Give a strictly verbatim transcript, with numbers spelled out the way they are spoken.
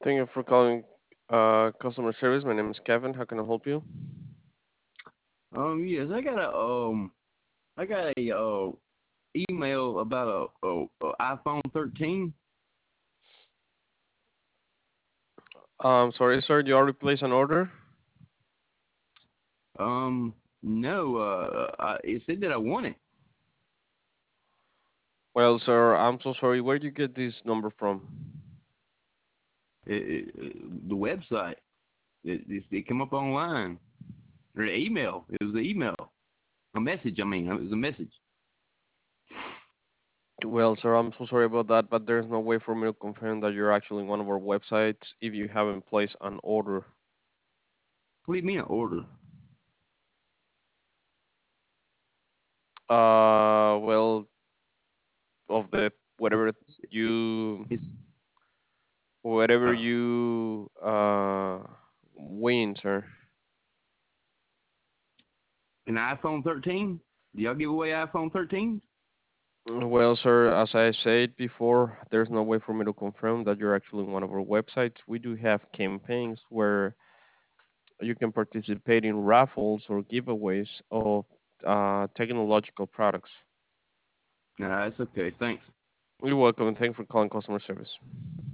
Thank you for calling uh, customer service. My name is Kevin. How can I help you? Um, yes, I got a um, I got a uh email about a, a, a iPhone thirteen. Um, sorry, sir. You already placed an order? Um, no, uh, I, it said that I won it. Well, sir, I'm so sorry. Where did you get this number from? It, it, the website. It, it, it came up online. Or the email. It was an email. A message. I mean, it was a message. Well, sir, I'm so sorry about that, but there's no way for me to confirm that you're actually one of our websites if you haven't placed an order. What do you mean an order? Uh, well, of the whatever you It's whatever uh, you uh win, sir. an iPhone thirteen. Do y'all give away iPhone thirteen? Well, sir, as I said before, there's no way for me to confirm that you're actually one of our websites. We do have campaigns where you can participate in raffles or giveaways of uh, technological products. Nah, it's okay. Thanks. You're welcome, and thanks for calling customer service.